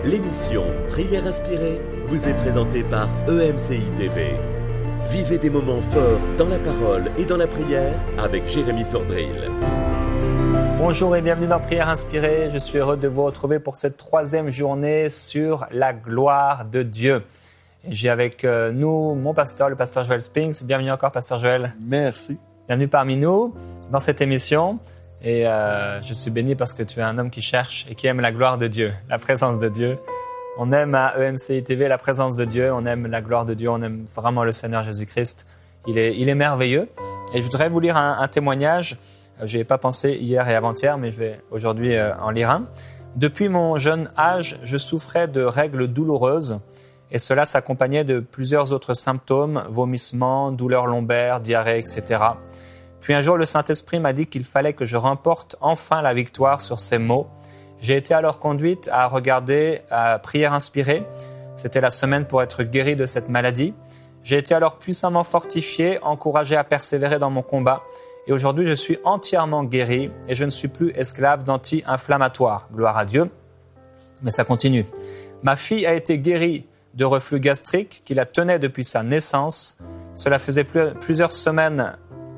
L'émission Prière inspirée vous est présentée par EMCI TV. Vivez des moments forts dans la parole et dans la prière avec Jérémy Sordrill. Bonjour et bienvenue dans Prière inspirée. Je suis heureux de vous retrouver pour cette troisième journée sur la gloire de Dieu. Et j'ai avec nous mon pasteur, le pasteur Joël Spinks. Bienvenue encore, pasteur Joël. Merci. Bienvenue parmi nous dans cette émission. Et je suis béni parce que tu es un homme qui cherche et qui aime la gloire de Dieu, la présence de Dieu. On aime à EMCI TV la présence de Dieu, on aime la gloire de Dieu, on aime vraiment le Seigneur Jésus-Christ. Il est merveilleux. Et je voudrais vous lire un témoignage. Je n'y ai pas pensé hier et avant-hier, mais je vais aujourd'hui en lire un. Depuis mon jeune âge, je souffrais de règles douloureuses et cela s'accompagnait de plusieurs autres symptômes, vomissements, douleurs lombaires, diarrhée, etc. Puis un jour, le Saint-Esprit m'a dit qu'il fallait que je remporte enfin la victoire sur ces maux. J'ai été alors conduite à regarder Prière inspirée. C'était la semaine pour être guéri de cette maladie. J'ai été alors puissamment fortifié, encouragé à persévérer dans mon combat. Et aujourd'hui, je suis entièrement guéri et je ne suis plus esclave d'anti-inflammatoires. Gloire à Dieu. Mais ça continue. Ma fille a été guérie de reflux gastrique qui la tenait depuis sa naissance. Cela fait plusieurs semaines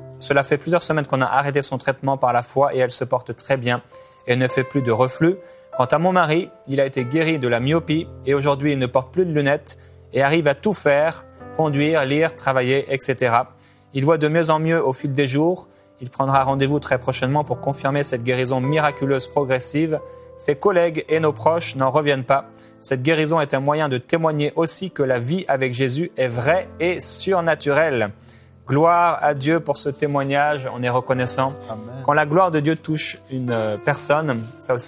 qu'on a arrêté son traitement par la foi et elle se porte très bien et ne fait plus de reflux. Quant à mon mari, il a été guéri de la myopie et aujourd'hui il ne porte plus de lunettes et arrive à tout faire, conduire, lire, travailler, etc. Il voit de mieux en mieux au fil des jours. Il prendra rendez-vous très prochainement pour confirmer cette guérison miraculeuse progressive. Ses collègues et nos proches n'en reviennent pas. Cette guérison est un moyen de témoigner aussi que la vie avec Jésus est vraie et surnaturelle. Gloire à Dieu pour ce témoignage, on est reconnaissant. Amen. Quand la gloire de Dieu touche une personne,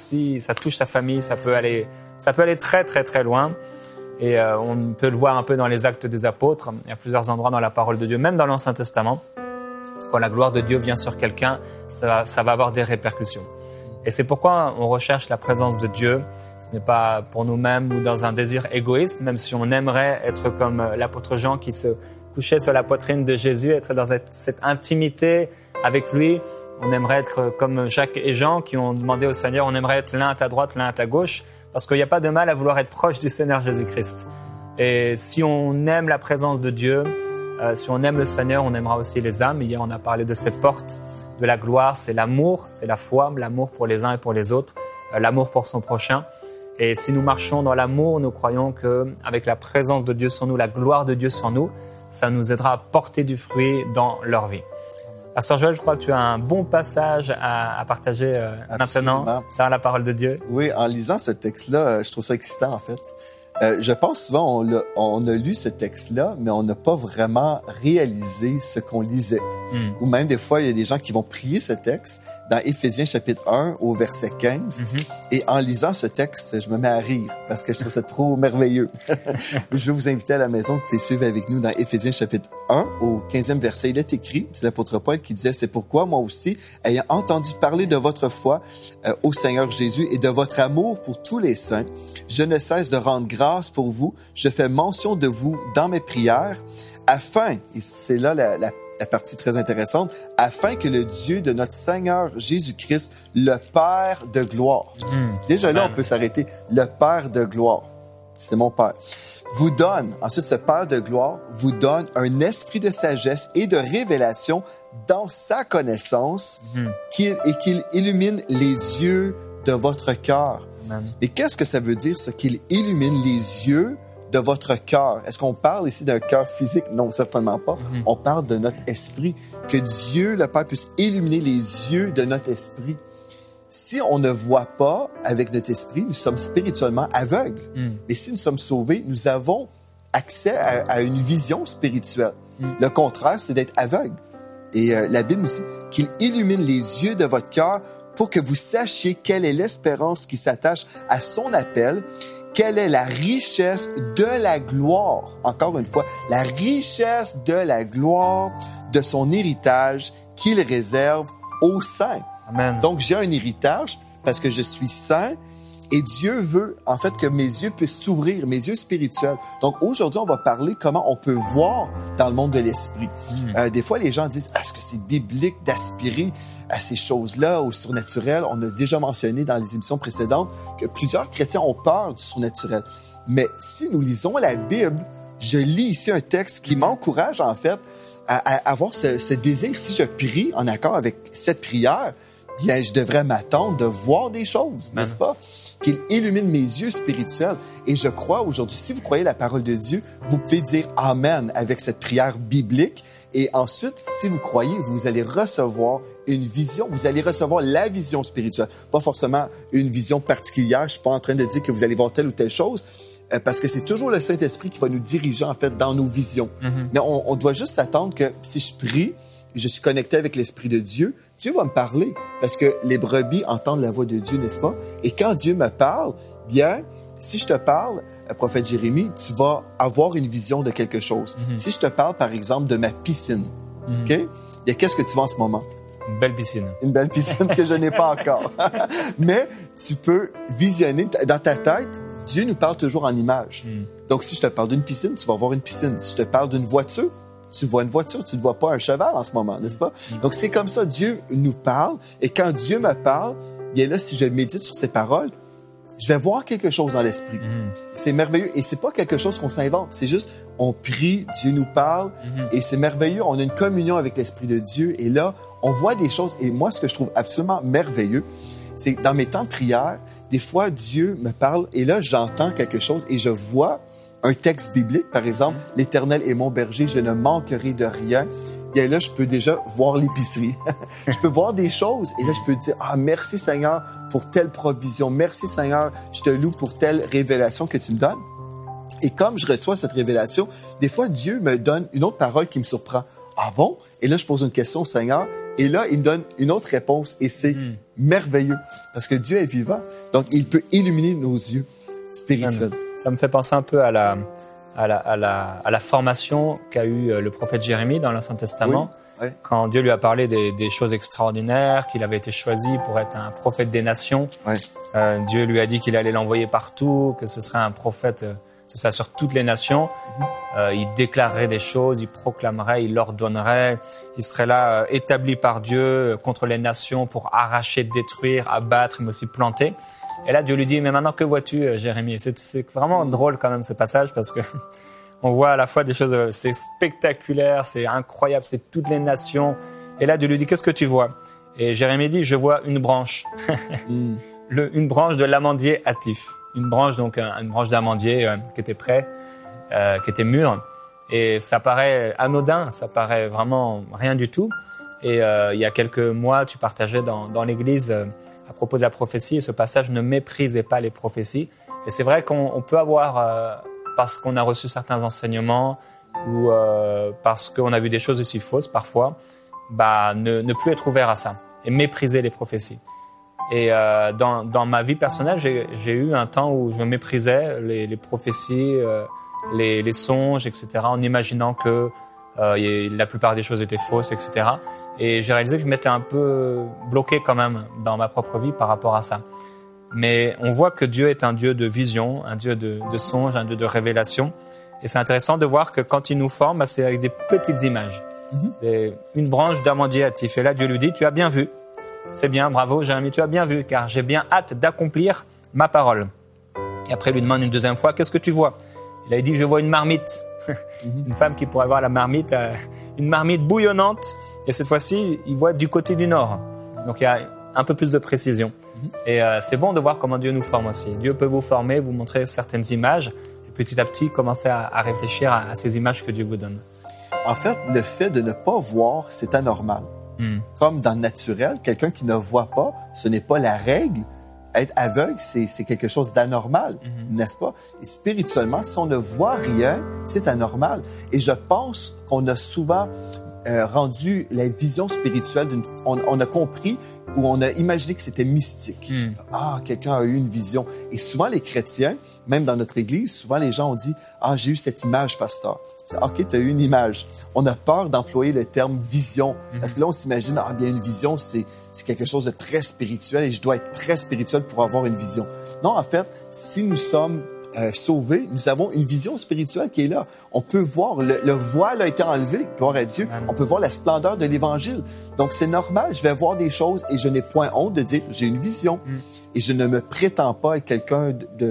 ça touche sa famille, ça peut aller très très très loin. Et on peut le voir un peu dans les Actes des Apôtres. Il y a plusieurs endroits dans la parole de Dieu, même dans l'Ancien Testament. Quand la gloire de Dieu vient sur quelqu'un, ça va avoir des répercussions. Et c'est pourquoi on recherche la présence de Dieu. Ce n'est pas pour nous-mêmes ou dans un désir égoïste, même si on aimerait être comme l'apôtre Jean qui se couchait sur la poitrine de Jésus, être dans cette intimité avec lui. On aimerait être comme Jacques et Jean qui ont demandé au Seigneur, on aimerait être l'un à ta droite, l'un à ta gauche, parce qu'il n'y a pas de mal à vouloir être proche du Seigneur Jésus-Christ. Et si on aime la présence de Dieu, si on aime le Seigneur, on aimera aussi les âmes. Hier, on a parlé de cette porte de la gloire, c'est l'amour, c'est la foi, l'amour pour les uns et pour les autres, l'amour pour son prochain. Et si nous marchons dans l'amour, nous croyons qu'avec la présence de Dieu sur nous, la gloire de Dieu sur nous, ça nous aidera à porter du fruit dans leur vie. Pasteur Joël, je crois que tu as un bon passage à partager maintenant dans la parole de Dieu. Oui, en lisant ce texte-là, je trouve ça excitant en fait. Je pense souvent on a lu ce texte-là, mais on n'a pas vraiment réalisé ce qu'on lisait. Ou même des fois, il y a des gens qui vont prier ce texte dans Éphésiens chapitre 1 au verset 15. Et en lisant ce texte, je me mets à rire parce que je trouve ça trop merveilleux. Je vais vous inviter à la maison pour suivre avec nous dans Éphésiens chapitre 1 au 15e verset. Il est écrit, c'est l'apôtre Paul qui disait, « C'est pourquoi moi aussi, ayant entendu parler de votre foi au Seigneur Jésus et de votre amour pour tous les saints, je ne cesse de rendre grâce pour vous. Je fais mention de vous dans mes prières, afin, et c'est là la partie très intéressante, afin que le Dieu de notre Seigneur Jésus-Christ, le Père de gloire. Déjà là, on peut s'arrêter. Le Père de gloire, c'est mon Père, vous donne, ensuite ce Père de gloire vous donne un esprit de sagesse et de révélation dans sa connaissance qu'il illumine les yeux de votre cœur. Et qu'est-ce que ça veut dire, ça, qu'il illumine les yeux de votre cœur? Est-ce qu'on parle ici d'un cœur physique? Non, certainement pas. On parle de notre esprit. Que Dieu, le Père, puisse illuminer les yeux de notre esprit. Si on ne voit pas avec notre esprit, nous sommes spirituellement aveugles. Mais si nous sommes sauvés, nous avons accès à une vision spirituelle. Le contraire, c'est d'être aveugle. Et la Bible nous dit qu'il illumine les yeux de votre cœur pour que vous sachiez quelle est l'espérance qui s'attache à son appel, quelle est la richesse de la gloire, encore une fois, la richesse de la gloire de son héritage qu'il réserve aux saints. Amen. Donc, j'ai un héritage parce que je suis saint Et Dieu veut, en fait, que mes yeux puissent s'ouvrir, mes yeux spirituels. Donc, aujourd'hui, on va parler comment on peut voir dans le monde de l'esprit. Des fois, les gens disent, est-ce que c'est biblique d'aspirer à ces choses-là, au surnaturel? On a déjà mentionné dans les émissions précédentes que plusieurs chrétiens ont peur du surnaturel. Mais si nous lisons la Bible, je lis ici un texte qui m'encourage, en fait, à avoir ce désir. Si je prie en accord avec cette prière, bien, je devrais m'attendre de voir des choses, n'est-ce pas? Qu'il illumine mes yeux spirituels. Et je crois aujourd'hui, si vous croyez la parole de Dieu, vous pouvez dire Amen avec cette prière biblique. Et ensuite, si vous croyez, vous allez recevoir une vision, vous allez recevoir la vision spirituelle. Pas forcément une vision particulière. Je suis pas en train de dire que vous allez voir telle ou telle chose, parce que c'est toujours le Saint-Esprit qui va nous diriger, en fait, dans nos visions. Mais on doit juste s'attendre que si je prie, je suis connecté avec l'Esprit de Dieu, Dieu va me parler, parce que les brebis entendent la voix de Dieu, n'est-ce pas? Et quand Dieu me parle, bien, si je te parle, prophète Jérémie, tu vas avoir une vision de quelque chose. Si je te parle, par exemple, de ma piscine, OK? Et qu'est-ce que tu vois en ce moment? Une belle piscine. Une belle piscine que je n'ai pas encore. Mais tu peux visionner dans ta tête. Dieu nous parle toujours en images. Donc, si je te parle d'une piscine, tu vas voir une piscine. Si je te parle d'une voiture, tu vois une voiture, tu ne vois pas un cheval en ce moment, n'est-ce pas? Donc, c'est comme ça, Dieu nous parle. Et quand Dieu me parle, bien là, si je médite sur ses paroles, je vais voir quelque chose dans l'esprit. C'est merveilleux. Et c'est pas quelque chose qu'on s'invente. C'est juste, on prie, Dieu nous parle. Et c'est merveilleux. On a une communion avec l'Esprit de Dieu. Et là, on voit des choses. Et moi, ce que je trouve absolument merveilleux, c'est que dans mes temps de prière, des fois, Dieu me parle. Et là, j'entends quelque chose et je vois un texte biblique, par exemple, « L'Éternel est mon berger, je ne manquerai de rien ». Bien là, je peux déjà voir l'épicerie. Je peux voir des choses et là, je peux dire « Ah, merci Seigneur pour telle provision. Merci Seigneur, je te loue pour telle révélation que tu me donnes. » Et comme je reçois cette révélation, des fois, Dieu me donne une autre parole qui me surprend. « Ah bon? » Et là, je pose une question au Seigneur et là, il me donne une autre réponse et c'est merveilleux parce que Dieu est vivant. Donc, il peut illuminer nos yeux spirituels. Ça me fait penser un peu à la formation qu'a eu le prophète Jérémie dans l'Ancien Testament, quand Dieu lui a parlé des choses extraordinaires, qu'il avait été choisi pour être un prophète des nations. Dieu lui a dit qu'il allait l'envoyer partout, que ce serait un prophète, ce serait sur toutes les nations. Il déclarerait des choses, il proclamerait, il ordonnerait. Il serait là, établi par Dieu contre les nations pour arracher, détruire, abattre, mais aussi planter. Et là, Dieu lui dit, mais maintenant, que vois-tu, Jérémie? C'est vraiment drôle quand même ce passage parce que on voit à la fois des choses, c'est spectaculaire, c'est incroyable, c'est toutes les nations. Et là, Dieu lui dit, qu'est-ce que tu vois? Et Jérémie dit, je vois une branche, une branche de l'amandier hâtif. Une branche, donc une branche d'amandier qui était prête, qui était mûre. Et ça paraît anodin, ça paraît vraiment rien du tout. Et il y a quelques mois, tu partageais dans l'église à propos de la prophétie, et ce passage, ne méprisez pas les prophéties. Et c'est vrai qu'on peut avoir, parce qu'on a reçu certains enseignements ou parce qu'on a vu des choses aussi fausses parfois, ne plus être ouvert à ça et mépriser les prophéties. Et dans ma vie personnelle, j'ai eu un temps où je méprisais les prophéties, les songes, etc., en imaginant que la plupart des choses étaient fausses, etc. Et j'ai réalisé que je m'étais un peu bloqué quand même dans ma propre vie par rapport à ça. Mais on voit que Dieu est un Dieu de vision, un Dieu de songe, un Dieu de révélation. Et c'est intéressant de voir que quand il nous forme, c'est avec des petites images. Une branche d'amandier hâtif. Et là, Dieu lui dit, tu as bien vu. C'est bien, bravo Jérémie, tu as bien vu, car j'ai bien hâte d'accomplir ma parole. Et après, il lui demande une deuxième fois, qu'est-ce que tu vois? Et là, il dit, je vois une marmite. Une femme qui pourrait voir la marmite, une marmite bouillonnante. Et cette fois-ci, il voit du côté du nord. Donc, il y a un peu plus de précision. Et c'est bon de voir comment Dieu nous forme aussi. Dieu peut vous former, vous montrer certaines images, et petit à petit, commencer à réfléchir à ces images que Dieu vous donne. En fait, le fait de ne pas voir, c'est anormal. Comme dans le naturel, quelqu'un qui ne voit pas, ce n'est pas la règle. Être aveugle, c'est quelque chose d'anormal, n'est-ce pas? Et spirituellement, si on ne voit rien, c'est anormal. Et je pense qu'on a souvent rendu la vision spirituelle, on a compris ou on a imaginé que c'était mystique. Ah, quelqu'un a eu une vision. Et souvent, les chrétiens, même dans notre église, souvent les gens ont dit, ah, j'ai eu cette image, pasteur. OK, tu as eu une image. On a peur d'employer le terme vision. Parce que là, on s'imagine, bien, une vision, c'est quelque chose de très spirituel et je dois être très spirituel pour avoir une vision. Non, en fait, si nous sommes sauvés, nous avons une vision spirituelle qui est là. On peut voir, le voile a été enlevé, gloire à Dieu. On peut voir la splendeur de l'Évangile. Donc, c'est normal, je vais voir des choses et je n'ai point honte de dire, j'ai une vision. Et je ne me prétends pas être quelqu'un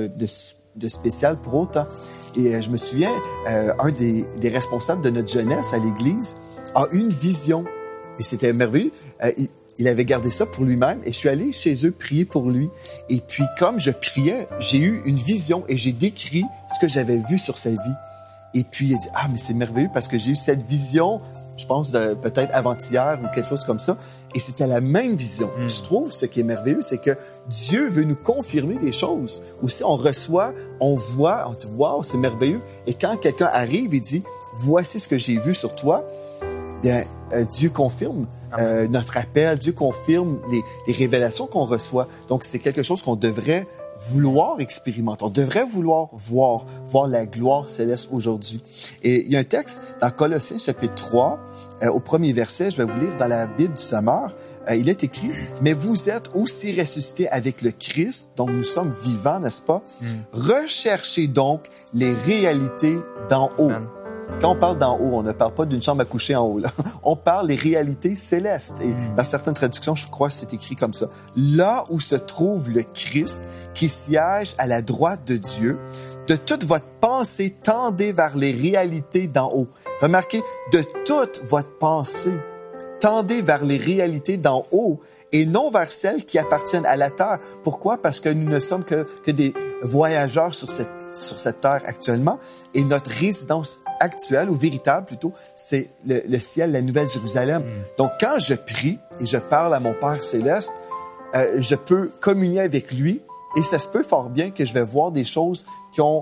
de spécial pour autant. Et je me souviens, un des responsables de notre jeunesse à l'Église a une vision. Et c'était merveilleux. Il avait gardé ça pour lui-même et je suis allé chez eux prier pour lui. Et puis, comme je priais, j'ai eu une vision et j'ai décrit ce que j'avais vu sur sa vie. Et puis, il a dit, mais c'est merveilleux parce que j'ai eu cette vision, je pense, peut-être avant-hier ou quelque chose comme ça. Et c'était la même vision. Je trouve ce qui est merveilleux, c'est que Dieu veut nous confirmer des choses. Aussi, on reçoit, on voit, on dit, wow, c'est merveilleux. Et quand quelqu'un arrive et dit, voici ce que j'ai vu sur toi, bien, Dieu confirme notre appel, Dieu confirme les révélations qu'on reçoit. Donc, c'est quelque chose qu'on devrait vouloir expérimenter. On devrait vouloir voir la gloire céleste aujourd'hui. Et il y a un texte dans Colossiens chapitre 3, au premier verset, je vais vous lire dans la Bible du Sommeur, il est écrit, « Mais vous êtes aussi ressuscités avec le Christ, donc nous sommes vivants, n'est-ce pas? Recherchez donc les réalités d'en haut. » Quand on parle d'en haut, on ne parle pas d'une chambre à coucher en haut. Là. On parle des réalités célestes. Et dans certaines traductions, je crois que c'est écrit comme ça. Là où se trouve le Christ, qui siège à la droite de Dieu, de toute votre pensée, tendez vers les réalités d'en haut. Remarquez, de toute votre pensée, tendez vers les réalités d'en haut et non vers celles qui appartiennent à la terre. Pourquoi? Parce que nous ne sommes que des voyageurs sur cette terre actuellement et notre résidence actuelle, ou véritable plutôt, c'est le ciel, la Nouvelle Jérusalem. Donc, quand je prie et je parle à mon Père céleste, je peux communier avec lui et ça se peut fort bien que je vais voir des choses qui ont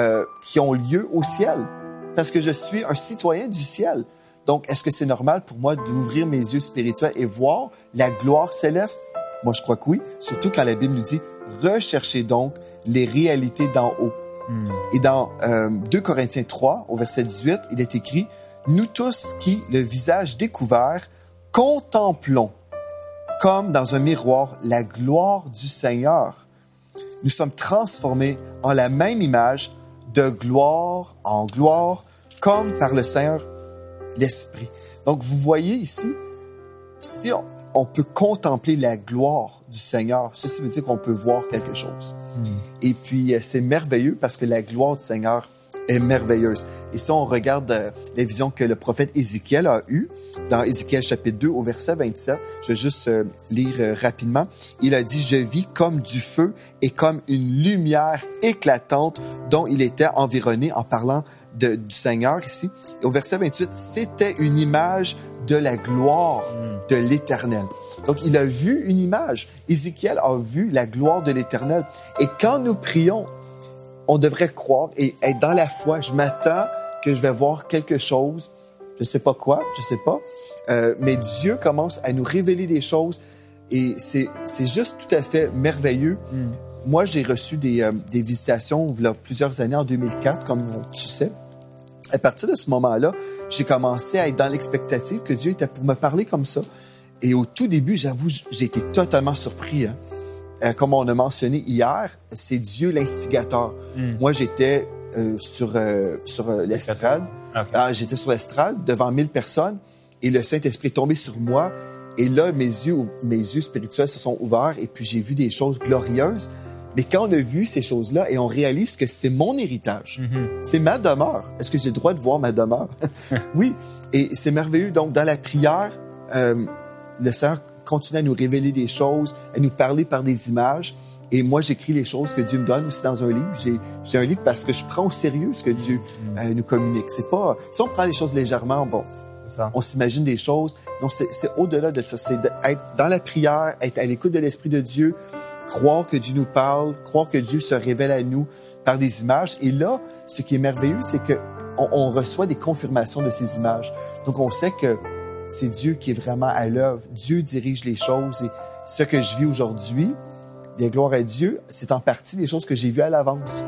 lieu au ciel parce que je suis un citoyen du ciel. Donc, est-ce que c'est normal pour moi d'ouvrir mes yeux spirituels et voir la gloire céleste? Moi, je crois que oui, surtout quand la Bible nous dit « Recherchez donc les réalités d'en haut ». Et dans 2 Corinthiens 3, au verset 18, il est écrit « Nous tous qui, le visage découvert, contemplons comme dans un miroir la gloire du Seigneur. Nous sommes transformés en la même image de gloire en gloire, comme par le Seigneur l'Esprit. » Donc, vous voyez ici, si on peut contempler la gloire du Seigneur, ceci veut dire qu'on peut voir quelque chose. Et puis, c'est merveilleux parce que la gloire du Seigneur est merveilleuse. Et si on regarde les visions que le prophète Ézéchiel a eues, dans Ézéchiel chapitre 2 au verset 27, je vais juste lire rapidement. Il a dit « Je vis comme du feu et comme une lumière éclatante dont il était environné » en parlant du Seigneur ici. Et au verset 28, c'était une image de la gloire de l'Éternel. Donc, il a vu une image. Ézéchiel a vu la gloire de l'Éternel. Et quand nous prions, on devrait croire et être dans la foi. Je m'attends que je vais voir quelque chose. Je sais pas quoi, je sais pas. Mais Dieu commence à nous révéler des choses et c'est juste tout à fait merveilleux. Moi, j'ai reçu des visitations il y a plusieurs années, en 2004, comme tu sais. À partir de ce moment-là, j'ai commencé à être dans l'expectative que Dieu était pour me parler comme ça. Et au tout début, j'avoue, j'ai été totalement surpris. Comme on a mentionné hier, c'est Dieu l'instigateur. Moi, j'étais sur l'estrade. Okay. J'étais sur l'estrade devant 1000 personnes et le Saint-Esprit est tombé sur moi. Et là, mes yeux spirituels se sont ouverts et puis j'ai vu des choses glorieuses. Mais quand on a vu ces choses-là et on réalise que c'est mon héritage, c'est ma demeure. Est-ce que j'ai le droit de voir ma demeure? Oui. Et c'est merveilleux. Donc, dans la prière, le Seigneur continue à nous révéler des choses, à nous parler par des images. Et moi, j'écris les choses que Dieu me donne aussi dans un livre. J'ai un livre parce que je prends au sérieux ce que Dieu nous communique. C'est pas... Si on prend les choses légèrement, bon, on s'imagine des choses. Non, c'est au-delà de ça. C'est d'être dans la prière, être à l'écoute de l'Esprit de Dieu, croire que Dieu nous parle, croire que Dieu se révèle à nous par des images. Et là, ce qui est merveilleux, c'est qu'on reçoit des confirmations de ces images. Donc, on sait que c'est Dieu qui est vraiment à l'œuvre. Dieu dirige les choses. Et ce que je vis aujourd'hui, bien, gloire à Dieu, c'est en partie des choses que j'ai vues à l'avance.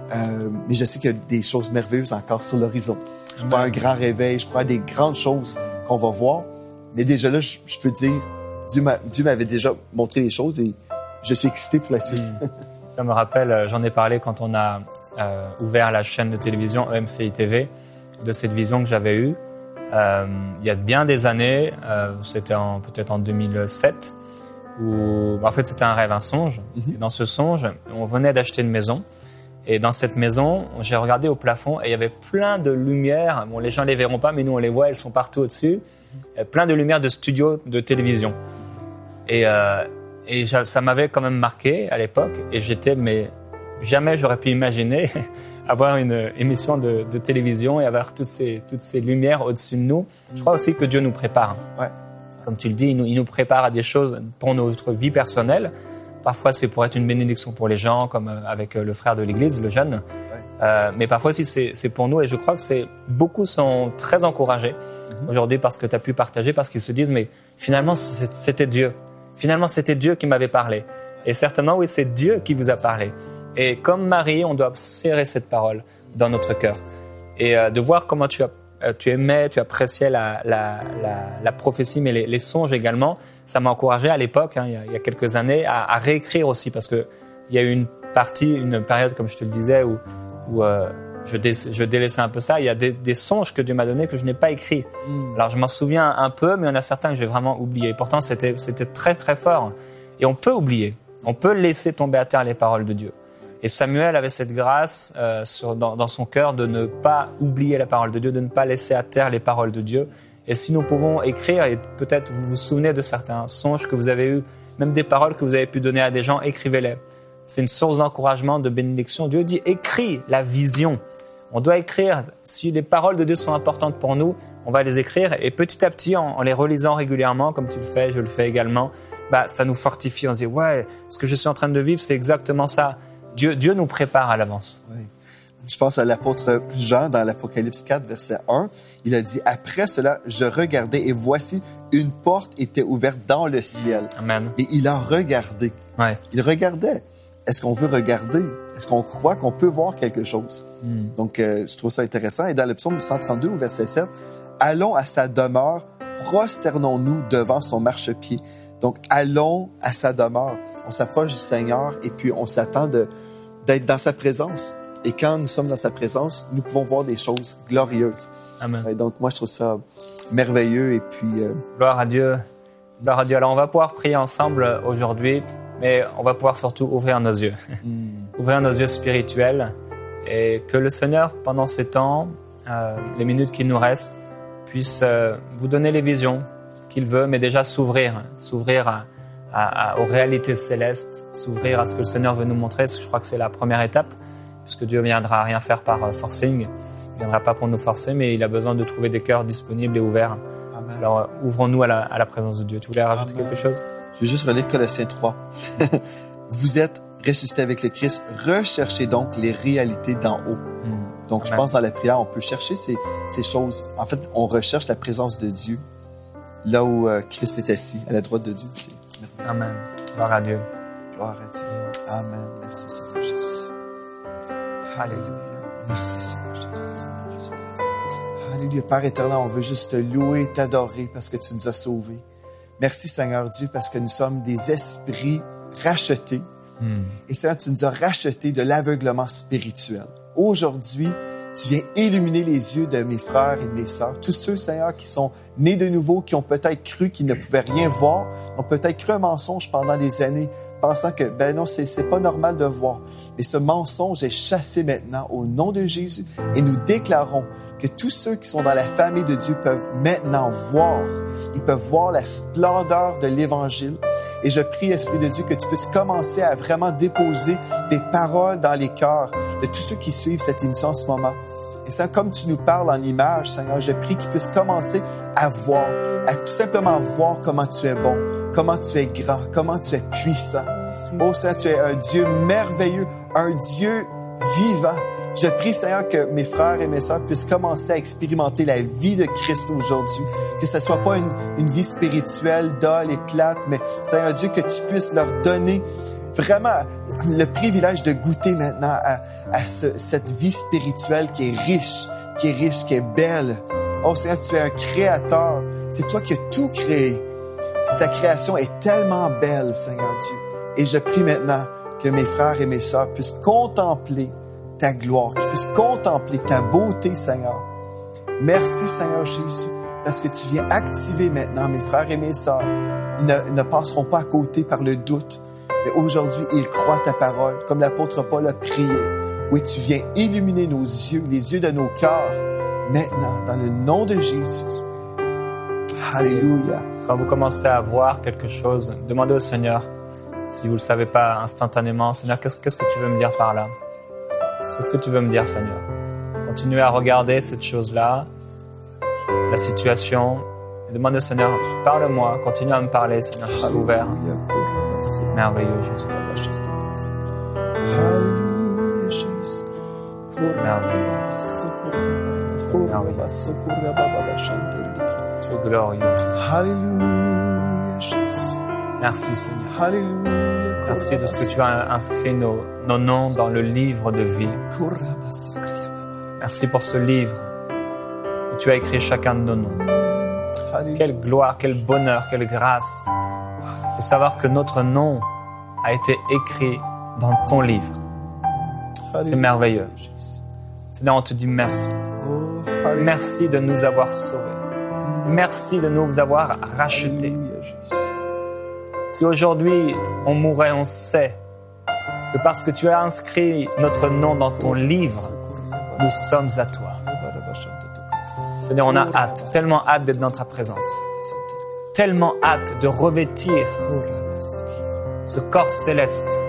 Mais je sais qu'il y a des choses merveilleuses encore sur l'horizon. Je crois à un grand réveil, je crois à des grandes choses qu'on va voir. Mais déjà là, je peux dire, Dieu m'avait déjà montré les choses et je suis excité pour la suite. Ça me rappelle, j'en ai parlé quand on a ouvert la chaîne de télévision EMCI TV, de cette vision que j'avais eue. Il y a bien des années, c'était peut-être en 2007, où en fait c'était un rêve, un songe. Et dans ce songe, on venait d'acheter une maison. Et dans cette maison, j'ai regardé au plafond et il y avait plein de lumières. Bon, les gens ne les verront pas, mais nous on les voit, elles sont partout au-dessus. Plein de lumières de studio de télévision. Et ça m'avait quand même marqué à l'époque. Et mais jamais j'aurais pu imaginer avoir une émission de télévision et avoir toutes ces lumières au-dessus de nous. Je crois aussi que Dieu nous prépare. Ouais. Comme tu le dis, il nous prépare à des choses pour notre vie personnelle. Parfois, c'est pour être une bénédiction pour les gens, comme avec le frère de l'église, le jeune. Ouais. Mais parfois aussi, c'est pour nous. Et je crois que beaucoup sont très encouragés aujourd'hui parce que tu as pu partager, parce qu'ils se disent, mais finalement, c'était Dieu. Finalement, c'était Dieu qui m'avait parlé. Et certainement, oui, c'est Dieu qui vous a parlé. Et comme Marie, on doit serrer cette parole dans notre cœur. Et de voir comment tu aimais, tu appréciais la prophétie, mais les songes également. Ça m'a encouragé à l'époque, il y a quelques années, à réécrire aussi, parce que il y a eu une période, comme je te le disais, où je délaissais un peu ça. Il y a des songes que Dieu m'a donnés que je n'ai pas écrits. Alors je m'en souviens un peu, mais il y en a certains que j'ai vraiment oubliés. Pourtant, c'était très très fort. Et on peut oublier, on peut laisser tomber à terre les paroles de Dieu. Et Samuel avait cette grâce dans son cœur de ne pas oublier la parole de Dieu, de ne pas laisser à terre les paroles de Dieu. Et si nous pouvons écrire, et peut-être vous vous souvenez de certains songes que vous avez eus, même des paroles que vous avez pu donner à des gens, écrivez-les. C'est une source d'encouragement, de bénédiction. Dieu dit, écris la vision. On doit écrire. Si les paroles de Dieu sont importantes pour nous, on va les écrire. Et petit à petit, en les relisant régulièrement, comme tu le fais, je le fais également, ça nous fortifie. On se dit, ouais, ce que je suis en train de vivre, c'est exactement ça. Dieu nous prépare à l'avance. Oui. Je pense à l'apôtre Jean dans l'Apocalypse 4, verset 1. Il a dit, « Après cela, je regardais et voici, une porte était ouverte dans le ciel. » Amen. Et il a regardé. Ouais. Il regardait. Est-ce qu'on veut regarder? Est-ce qu'on croit qu'on peut voir quelque chose? Donc, je trouve ça intéressant. Et dans le psaume 132, au verset 7, « Allons à sa demeure, prosternons-nous devant son marchepied. » Donc, allons à sa demeure. On s'approche du Seigneur et puis on s'attend d'être dans sa présence. Et quand nous sommes dans sa présence, nous pouvons voir des choses glorieuses. Amen. Donc, moi, je trouve ça merveilleux. Et puis... Gloire à Dieu. Gloire à Dieu. Alors, on va pouvoir prier ensemble aujourd'hui, mais on va pouvoir surtout ouvrir nos yeux. Ouvrir nos yeux spirituels. Et que le Seigneur, pendant ces temps, les minutes qu'il nous restent, puisse vous donner les visions qu'il veut, mais déjà s'ouvrir aux réalités célestes, s'ouvrir à ce que le Seigneur veut nous montrer. Je crois que c'est la première étape. Parce que Dieu ne viendra rien faire par forcing. Il ne viendra pas pour nous forcer, mais il a besoin de trouver des cœurs disponibles et ouverts. Amen. Alors, ouvrons-nous à la présence de Dieu. Tu voulais rajouter quelque chose? Je vais juste relire Colossiens 3. Vous êtes ressuscités avec le Christ. Recherchez donc les réalités d'en haut. Donc, je pense dans la prière, on peut chercher ces choses. En fait, on recherche la présence de Dieu là où Christ est assis, à la droite de Dieu. C'est merveilleux. Amen. Gloire à Dieu. Gloire à Dieu. Amen. Merci, Seigneur Jésus. Alléluia. Merci, Seigneur Jésus. Alléluia. Père éternel, on veut juste te louer, t'adorer parce que tu nous as sauvés. Merci, Seigneur Dieu, parce que nous sommes des esprits rachetés. Et Seigneur, tu nous as rachetés de l'aveuglement spirituel. Aujourd'hui, tu viens illuminer les yeux de mes frères et de mes sœurs. Tous ceux, Seigneur, qui sont nés de nouveau, qui ont peut-être cru qu'ils ne pouvaient rien voir, ont peut-être cru un mensonge pendant des années, pensant que, non, c'est pas normal de voir. Mais ce mensonge est chassé maintenant au nom de Jésus et nous déclarons que tous ceux qui sont dans la famille de Dieu peuvent maintenant voir. Ils peuvent voir la splendeur de l'Évangile. Et je prie, Esprit de Dieu, que tu puisses commencer à vraiment déposer des paroles dans les cœurs de tous ceux qui suivent cette émission en ce moment. Et ça, comme tu nous parles en images, Seigneur, je prie qu'ils puissent commencer à voir, à tout simplement voir comment tu es bon, comment tu es grand, comment tu es puissant. Oh Seigneur, tu es un Dieu merveilleux, un Dieu vivant. Je prie, Seigneur, que mes frères et mes sœurs puissent commencer à expérimenter la vie de Christ aujourd'hui. Que ce ne soit pas une vie spirituelle, dolle et plate, mais Seigneur Dieu, que tu puisses leur donner vraiment le privilège de goûter maintenant à cette vie spirituelle qui est riche, qui est belle. Oh Seigneur, tu es un créateur. C'est toi qui as tout créé. Ta création est tellement belle, Seigneur Dieu. Et je prie maintenant que mes frères et mes sœurs puissent contempler ta gloire, qu'ils puissent contempler ta beauté, Seigneur. Merci, Seigneur Jésus, parce que tu viens activer maintenant mes frères et mes sœurs. Ils ne passeront pas à côté par le doute, mais aujourd'hui, ils croient ta parole, comme l'apôtre Paul a prié. Oui, tu viens illuminer nos yeux, les yeux de nos cœurs, maintenant, dans le nom de Jésus. Alléluia. Quand vous commencez à voir quelque chose, demandez au Seigneur, si vous ne le savez pas instantanément, Seigneur, qu'est-ce que tu veux me dire par là? Qu'est-ce que tu veux me dire, Seigneur? Continuez à regarder cette chose-là, la situation, et demandez au Seigneur, parle-moi, continue à me parler, Seigneur, je suis ouvert. Merveilleux, Jésus. Alléluia, Jésus. Tu es glorieux. Alléluia, Jésus. Merci, Seigneur. Alléluia. Merci de ce que tu as inscrit nos noms dans le livre de vie. Merci pour ce livre où tu as écrit chacun de nos noms. Quelle gloire, quel bonheur, quelle grâce de savoir que notre nom a été écrit dans ton livre. C'est merveilleux. Seigneur, on te dit merci. Merci de nous avoir sauvés. Merci de nous avoir rachetés. Si aujourd'hui on mourait, on sait que parce que tu as inscrit notre nom dans ton livre, nous sommes à toi. Seigneur, on a hâte, tellement hâte d'être dans ta présence. Tellement hâte de revêtir ce corps céleste.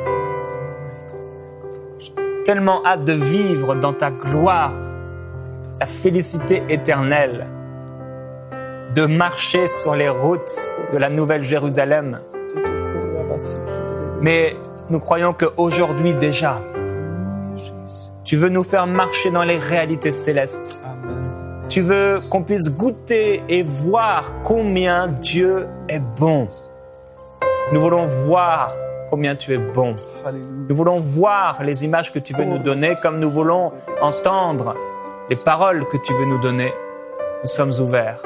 Tellement hâte de vivre dans ta gloire, la félicité éternelle, de marcher sur les routes de la Nouvelle Jérusalem. Mais nous croyons qu'aujourd'hui déjà, tu veux nous faire marcher dans les réalités célestes. Tu veux qu'on puisse goûter et voir combien Dieu est bon. Nous voulons voir combien tu es bon. Nous voulons voir les images que tu veux nous donner, comme nous voulons entendre les paroles que tu veux nous donner. Nous sommes ouverts.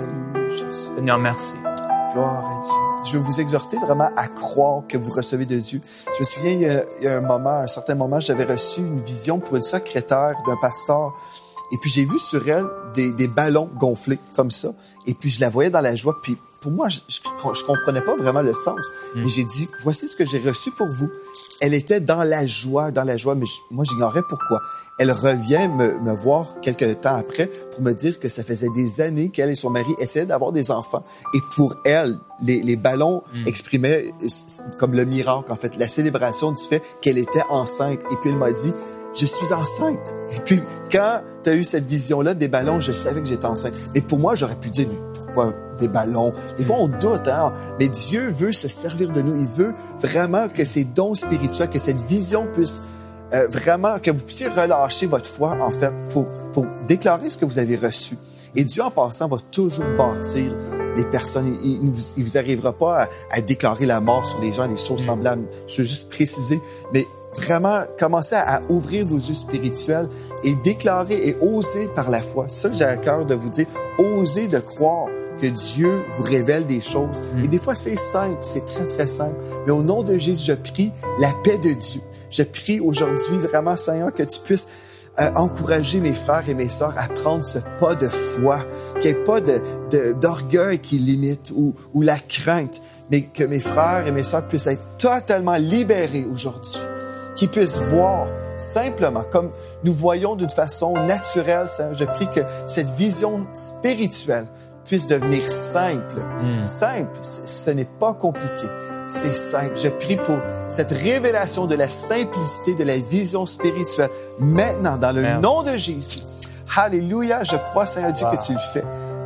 Seigneur, merci. Gloire à Dieu. Je veux vous exhorter vraiment à croire que vous recevez de Dieu. Je me souviens, il y a un certain moment, j'avais reçu une vision pour une secrétaire d'un pasteur. Et puis, j'ai vu sur elle des ballons gonflés comme ça. Et puis, je la voyais dans la joie. Puis, pour moi, je comprenais pas vraiment le sens. Mais j'ai dit, voici ce que j'ai reçu pour vous. Elle était dans la joie, mais moi, j'ignorais pourquoi. Elle revient me voir quelques temps après pour me dire que ça faisait des années qu'elle et son mari essayaient d'avoir des enfants. Et pour elle, les ballons exprimaient comme le miracle, en fait, la célébration du fait qu'elle était enceinte. Et puis, elle m'a dit, je suis enceinte. Et puis, quand tu as eu cette vision-là des ballons, je savais que j'étais enceinte. Mais pour moi, j'aurais pu dire, mais pourquoi des ballons? Des fois, on doute, hein? Mais Dieu veut se servir de nous. Il veut vraiment que ces dons spirituels, que cette vision puisse vraiment, que vous puissiez relâcher votre foi, en fait, pour déclarer ce que vous avez reçu. Et Dieu, en passant, va toujours bâtir les personnes. Il vous arrivera pas à déclarer la mort sur les gens, des choses semblables. Je veux juste préciser, mais vraiment, commencez à ouvrir vos yeux spirituels et déclarer et oser par la foi. C'est ça que j'ai à cœur de vous dire. Osez de croire que Dieu vous révèle des choses. Et des fois, c'est simple, c'est très, très simple. Mais au nom de Jésus, je prie la paix de Dieu. Je prie aujourd'hui vraiment, Seigneur, que tu puisses encourager mes frères et mes sœurs à prendre ce pas de foi, qu'il n'y ait pas d'orgueil qui limite ou la crainte, mais que mes frères et mes sœurs puissent être totalement libérés aujourd'hui, qu'ils puissent voir simplement, comme nous voyons d'une façon naturelle, Seigneur. Je prie que cette vision spirituelle puisse devenir simple. Simple, ce n'est pas compliqué. C'est simple. Je prie pour cette révélation de la simplicité de la vision spirituelle maintenant, dans le nom de Jésus. Alléluia. Je crois, Seigneur Dieu, que tu le fais.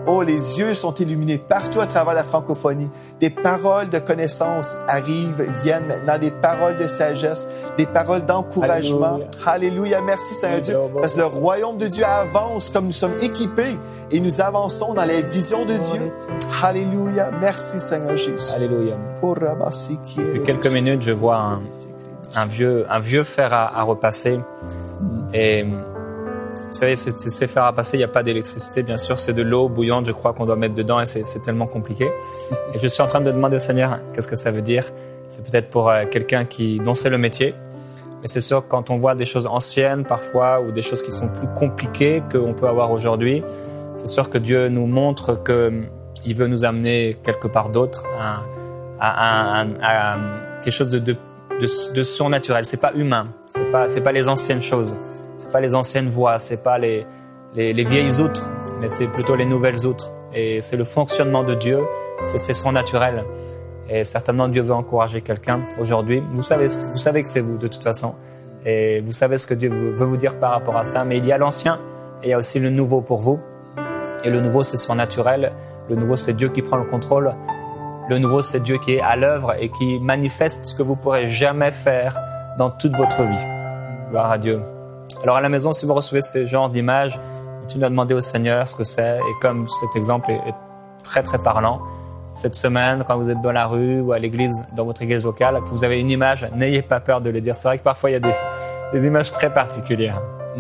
Oh, les yeux sont illuminés partout à travers la francophonie. Des paroles de connaissance arrivent, viennent maintenant, des paroles de sagesse, des paroles d'encouragement. Alléluia. Merci Seigneur Dieu, parce que le royaume de Dieu avance comme nous sommes équipés et nous avançons dans la vision de Dieu. Alléluia. Merci Seigneur Jésus. Alléluia. Depuis quelques minutes, je vois un vieux fer à repasser. Et vous savez, ces fers à passer, il n'y a pas d'électricité, bien sûr. C'est de l'eau bouillante, je crois, qu'on doit mettre dedans et c'est tellement compliqué. Et je suis en train de demander au Seigneur, qu'est-ce que ça veut dire? C'est peut-être pour quelqu'un dont c'est le métier. Mais c'est sûr, quand on voit des choses anciennes, parfois, ou des choses qui sont plus compliquées qu'on peut avoir aujourd'hui, c'est sûr que Dieu nous montre qu'il veut nous amener quelque part d'autre à quelque chose de surnaturel. C'est pas humain. C'est pas les anciennes choses. C'est pas les anciennes voies, c'est pas les vieilles outres, mais c'est plutôt les nouvelles outres. Et c'est le fonctionnement de Dieu, c'est son naturel. Et certainement, Dieu veut encourager quelqu'un aujourd'hui. Vous savez que c'est vous, de toute façon. Et vous savez ce que Dieu veut vous dire par rapport à ça. Mais il y a l'ancien et il y a aussi le nouveau pour vous. Et le nouveau, c'est son naturel. Le nouveau, c'est Dieu qui prend le contrôle. Le nouveau, c'est Dieu qui est à l'œuvre et qui manifeste ce que vous pourrez jamais faire dans toute votre vie. Gloire à Dieu. Alors à la maison, si vous recevez ce genre d'images, continuez à demander au Seigneur ce que c'est. Et comme cet exemple est très très parlant, cette semaine, quand vous êtes dans la rue ou à l'église, dans votre église locale, que vous avez une image, n'ayez pas peur de le dire. C'est vrai que parfois il y a des images très particulières.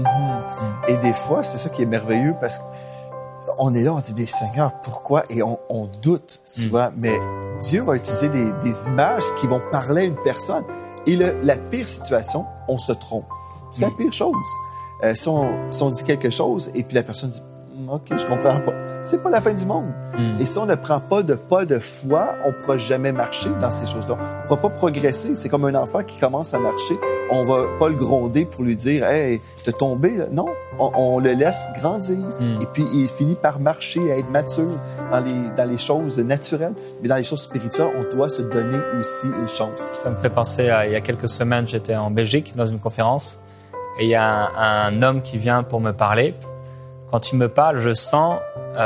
Et des fois, c'est ça qui est merveilleux parce qu'on est là, on dit, mais Seigneur, pourquoi? Et on doute souvent, mais Dieu va utiliser des images qui vont parler à une personne. Et la pire situation, on se trompe. C'est la pire chose. Si on dit quelque chose et puis la personne dit « OK, je comprends pas », c'est pas la fin du monde. Et si on ne prend pas de foi, on ne pourra jamais marcher dans ces choses-là. On ne pourra pas progresser. C'est comme un enfant qui commence à marcher. On va pas le gronder pour lui dire « Hey, t'es tombé. » Non, on le laisse grandir. Et puis, il finit par marcher, à être mature dans les choses naturelles. Mais dans les choses spirituelles, on doit se donner aussi une chance. Ça me fait penser il y a quelques semaines, j'étais en Belgique dans une conférence. Et il y a un homme qui vient pour me parler. Quand il me parle, je sens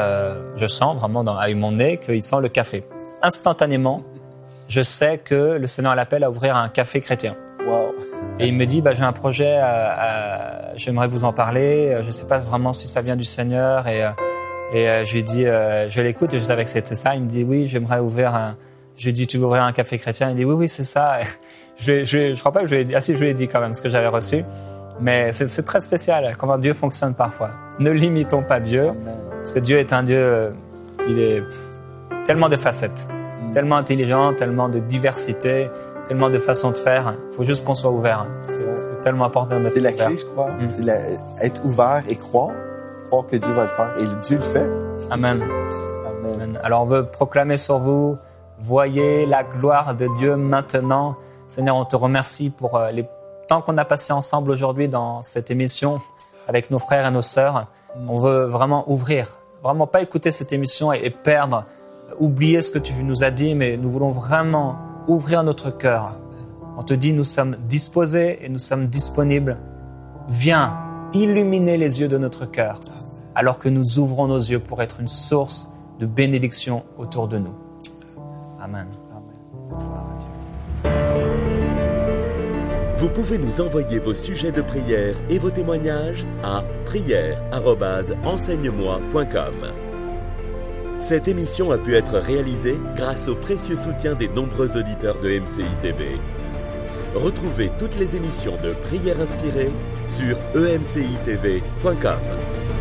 vraiment avec mon nez qu'il sent le café. Instantanément, je sais que le Seigneur l'appelle à ouvrir un café chrétien. Wow. Et il me dit, j'ai un projet, j'aimerais vous en parler. Je ne sais pas vraiment si ça vient du Seigneur. Et je lui dis, je l'écoute et je savais que c'était ça. Il me dit, oui, j'aimerais ouvrir Je lui dis, tu veux ouvrir un café chrétien? Il dit, oui, c'est ça. Je crois pas que je lui ai dit. Ah si, je lui ai dit quand même ce que j'avais reçu. Mais c'est très spécial comment Dieu fonctionne parfois. Ne limitons pas Dieu, parce que Dieu est un Dieu, il est tellement de facettes, tellement intelligent, tellement de diversité, tellement de façons de faire. Il faut juste qu'on soit ouvert. C'est tellement important d'être ouvert. C'est la clé, je crois. C'est être ouvert et croire que Dieu va le faire. Et Dieu le fait. Amen. Alors on veut proclamer sur vous, voyez la gloire de Dieu maintenant. Seigneur, on te remercie pour les temps qu'on a passé ensemble aujourd'hui dans cette émission avec nos frères et nos sœurs. On veut vraiment ouvrir, vraiment pas écouter cette émission et perdre, oublier ce que tu nous as dit, mais nous voulons vraiment ouvrir notre cœur. On te dit, nous sommes disposés et nous sommes disponibles. Viens illuminer les yeux de notre cœur alors que nous ouvrons nos yeux pour être une source de bénédiction autour de nous. Amen. Gloire à Dieu. Vous pouvez nous envoyer vos sujets de prière et vos témoignages à prière@enseigne-moi.com. Cette émission a pu être réalisée grâce au précieux soutien des nombreux auditeurs de MCI TV. Retrouvez toutes les émissions de Prière Inspirée sur emcitv.com.